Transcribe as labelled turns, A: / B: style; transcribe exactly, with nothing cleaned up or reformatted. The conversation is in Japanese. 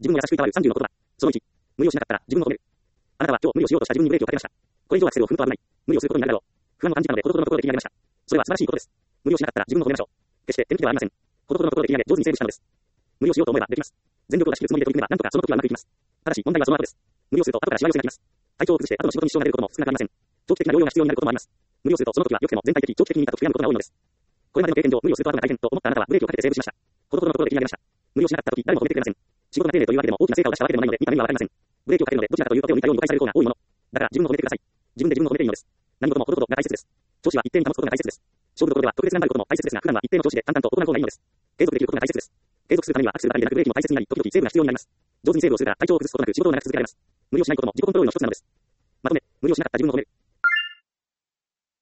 A: 自分を優しくいたわるさんじゅうの言葉。そのいち、無理をしなかったら自分を褒める。あなたは今日無理をしようとした自分にブレーキをかけました。これ以上アクセルを踏むと危ない。無理をすることになるだろう。不安を感じたので、ほどほどのところで切り上げました。それは素晴らしいことです。無理をしなかったら自分を褒めましょう。決して手抜きではありません。ほどほどのところで切り上げ、上手に整理したのです。無理をしようと思えばできます。全力を出し切るつもりで取り組めば、なんとかその時はうまくいきます。ただし、問題はその後です。無理をすると後からしわ寄せがきます。体調を崩して後の仕事に支障が出ることも少なくありません。長期的な療養が必要になることもあります。無理をするとその時は良くても全体的、長期的に見たと悔やむことが多いのです。これまでの経験上、無理をすると後が大変と思ったあなたはブレーキをかけてセーブしました。ほどほどのところで切り上げました。無理をしなかった時、誰も褒めてくれません。仕事が丁寧というわけでも大きな成果を出したわけでもないので、見た目にはわかりません。ブレーキをかけるので、どちらかというと手を抜いたように誤解される方が多いもの。だから自分を褒めてください。自分で自分を褒めていいのです。何事もほどほどが大切です。調子は一定に保つことが大切です。勝負どころでは特別頑張ることも大切ですが、普段は一定の調子で淡々と行う方がいいのです。継続できることが大切です。継続するためにはアクセルばかりでなくブレーキも大切になり、時々セーブが必要になります。上手にセーブをするから体調を崩すことなく仕事を長く続けられます。無理をしないことも自己コントロールの一つなのです。まとめ、無理をしなかった自分を褒める。